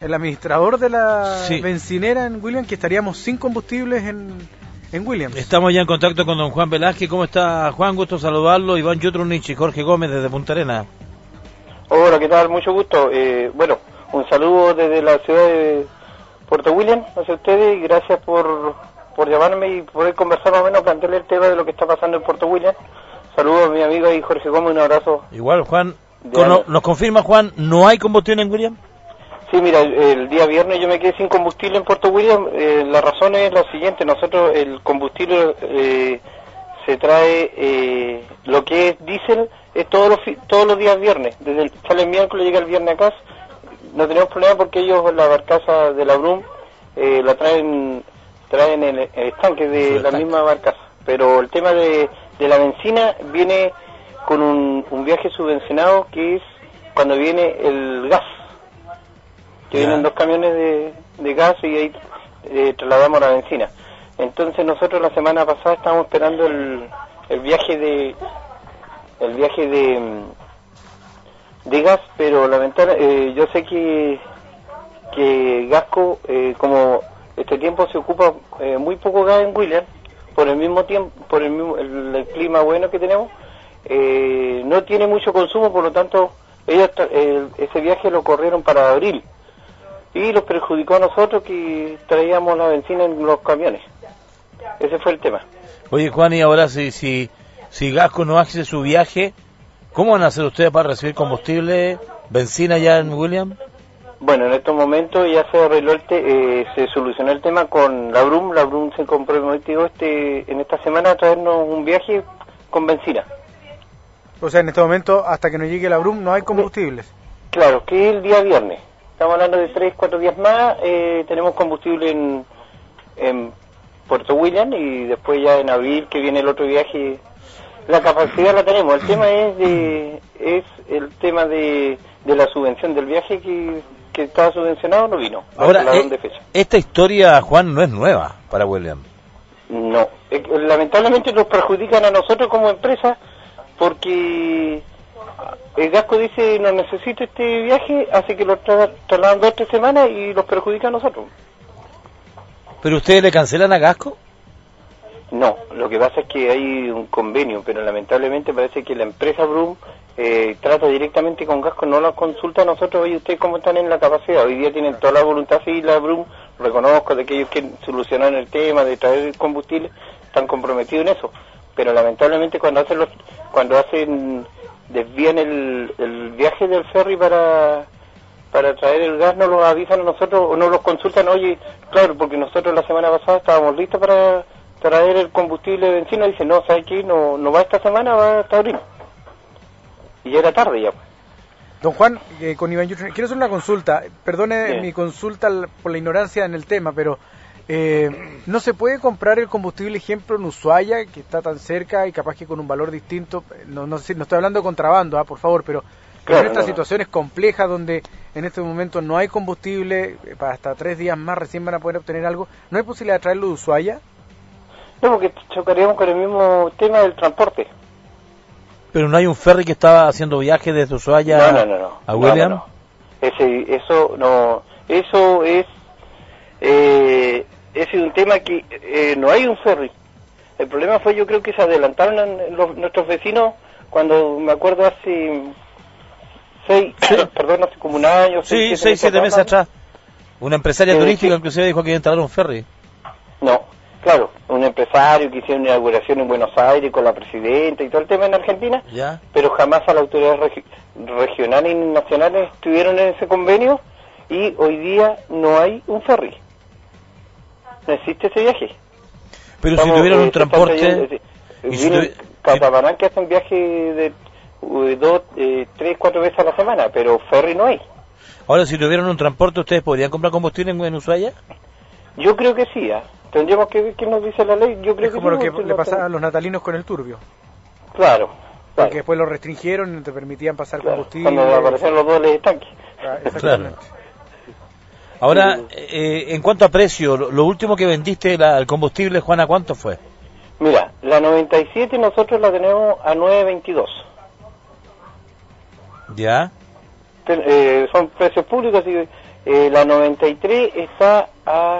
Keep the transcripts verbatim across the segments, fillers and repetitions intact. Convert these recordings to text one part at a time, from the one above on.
el administrador de la sí. bencinera en Williams, que estaríamos sin combustibles en, en Williams. Estamos ya en contacto con don Juan Velázquez. ¿Cómo está, Juan? Gusto saludarlo. Iván Yutrunich y Jorge Gómez desde Punta Arenas. Hola, ¿qué tal? Mucho gusto. Eh, bueno, un saludo desde la ciudad de Puerto Williams hacia ustedes y gracias por, por llamarme y poder conversar más o menos, plantearle el tema de lo que está pasando en Puerto Williams. Saludos a mi amigo ahí, Jorge Gómez, un abrazo. Igual, Juan. Con, ¿Nos confirma, Juan, no hay combustible en Williams? Sí, mira, el, el día viernes yo me quedé sin combustible en Puerto Williams. Eh, la razón es la siguiente: nosotros el combustible eh, se trae, eh, lo que es diésel, es todos los todos los días viernes. Desde el, sale el miércoles, llega el viernes acá. No tenemos problema porque ellos la barcaza de la Brum eh, la traen traen el, el estanque de la misma barcaza. Pero el tema de, de la benzina viene con un, un viaje subvencionado, que es cuando viene el gas, que yeah. vienen dos camiones de, de gas y ahí eh, trasladamos la benzina. Entonces nosotros la semana pasada estábamos esperando el, el viaje de el viaje de de gas, pero lamentablemente eh, yo sé que que Gasco eh, como este tiempo se ocupa eh, muy poco gas en Williams por el mismo tiempo, por el mismo el, el clima bueno que tenemos, eh, no tiene mucho consumo, por lo tanto ellos eh, ese viaje lo corrieron para abril y los perjudicó a nosotros que traíamos la benzina en los camiones. Ese fue el tema. Oye, Juan, y ahora si si si Gasco no hace su viaje, ¿cómo van a hacer ustedes para recibir combustible, benzina ya en Williams? Bueno, en estos momentos ya se arregló el te eh, se solucionó el tema con la Brum. La Brum se comprometió este en esta semana a traernos un viaje con benzina. O sea, en este momento, hasta que nos llegue la Brum, no hay combustibles. Claro, que es el día viernes. Estamos hablando de tres, cuatro días más. Eh, tenemos combustible en, en Puerto Williams y después ya en abril, que viene el otro viaje. La capacidad la tenemos. El tema es de es el tema de, de la subvención del viaje que, que estaba subvencionado, no vino. Ahora, eh, de fecha. Esta historia, Juan, no es nueva para Williams. No, eh, lamentablemente nos perjudican a nosotros como empresa porque el Gasco dice no necesito este viaje, hace que lo tra trasladan dos o tres semanas y los perjudica a nosotros. ¿Pero ustedes le cancelan a Gasco? No, lo que pasa es que hay un convenio, pero lamentablemente parece que la empresa Brum eh, trata directamente con Gasco, no la consulta a nosotros. Oye, ustedes cómo están en la capacidad, hoy día tienen toda la voluntad, sí, la Brum, reconozco de que ellos quieren solucionar el tema de traer el combustible, están comprometidos en eso, pero lamentablemente cuando hacen los, cuando hacen, desvían el, el viaje del ferry para para traer el gas, no lo avisan a nosotros o no los consultan. Oye, claro, porque nosotros la semana pasada estábamos listos para traer el combustible de benzina, dice, no, ¿sabes qué? No, no va esta semana, va hasta abril. Y ya era tarde ya. Don Juan, eh, con Iván Yutrunich, quiero hacer una consulta. Perdone Bien. mi consulta por la ignorancia en el tema, pero eh, ¿no se puede comprar el combustible, ejemplo, en Ushuaia, que está tan cerca y capaz que con un valor distinto? No, no, no estoy hablando de contrabando, ¿ah? Por favor, pero, pero claro, en estas no, situaciones complejas donde en este momento no hay combustible, para hasta tres días más recién van a poder obtener algo, ¿no hay posibilidad de traerlo de Ushuaia? No, porque chocaríamos con el mismo tema del transporte. Pero no hay un ferry que estaba haciendo viaje desde Ushuaia no, no, no, no. a Williams. No, no, no. Ese, eso no, eso es, eh, ese es un tema que eh, no hay un ferry. El problema fue, yo creo que se adelantaron en los, nuestros vecinos cuando me acuerdo hace seis, sí. perdón, hace como un año, seis, sí, seis, siete meses atrás. Una empresaria eh, turística sí. inclusive dijo que iba a instalar un ferry. No. Claro, un empresario que hicieron una inauguración en Buenos Aires con la presidenta y todo el tema en Argentina, ¿Ya? pero jamás a las autoridades regi regionales y nacionales estuvieron en ese convenio y hoy día no hay un ferry. No existe ese viaje. Pero Estamos, si tuvieran eh, un transporte... Vienen si Catamarán que hacen viaje de uh, dos, eh, tres, cuatro veces a la semana, pero ferry no hay. Ahora, si tuvieran un transporte, ¿ustedes podrían comprar combustible en, en Ushuaia? Yo creo que sí, ¿eh? Tendríamos que ver qué nos dice la ley. Yo creo es como que lo que le pasaba a los natalinos con el turbio. Claro. Porque claro. después lo restringieron y no te permitían pasar claro, combustible. Cuando aparecieron los dobles estanques. Ah, exactamente. Claro. Ahora, eh, en cuanto a precio, lo, lo último que vendiste, la, el combustible, Juana, ¿cuánto fue? Mira, la noventa y siete nosotros la tenemos a nueve veintidós. ¿Ya? Eh, son precios públicos y Eh, la noventa y tres está a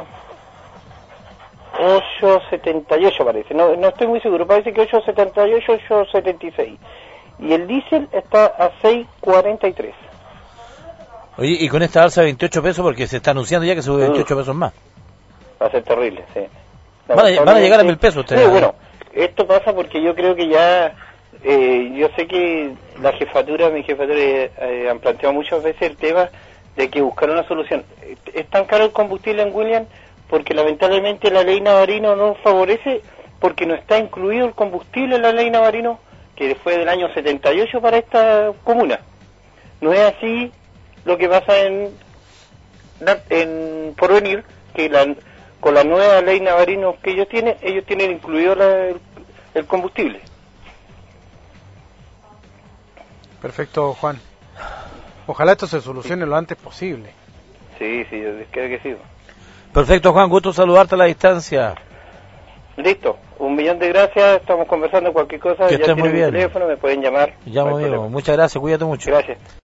ocho setenta y ocho parece, no, no estoy muy seguro, parece que ocho setenta y ocho, ocho setenta y seis. Y el diésel está a seis cuarenta y tres. Oye, y con esta alza de veintiocho pesos, porque se está anunciando ya que sube veintiocho pesos más. Va a ser terrible, sí. Van a, van a llegar a mil pesos ustedes. Sí, bueno, esto pasa porque yo creo que ya, eh, yo sé que la jefatura, mi jefatura, eh, han planteado muchas veces el tema de que buscar una solución. Es tan caro el combustible en William porque lamentablemente la ley Navarino no favorece, porque no está incluido el combustible en la ley Navarino, que fue del año setenta y ocho para esta comuna. No es así lo que pasa en, en Porvenir, que la, con la nueva ley Navarino que ellos tienen, ellos tienen incluido la, el, el combustible. Perfecto, Juan. Ojalá esto se solucione lo antes posible. Sí, sí, yo creo que sí. Perfecto, Juan, gusto saludarte a la distancia. Listo, un millón de gracias, estamos conversando cualquier cosa, que ya estés tienen muy bien. mi teléfono, me pueden llamar. Llamo, no amigo, muchas gracias, cuídate mucho. Gracias.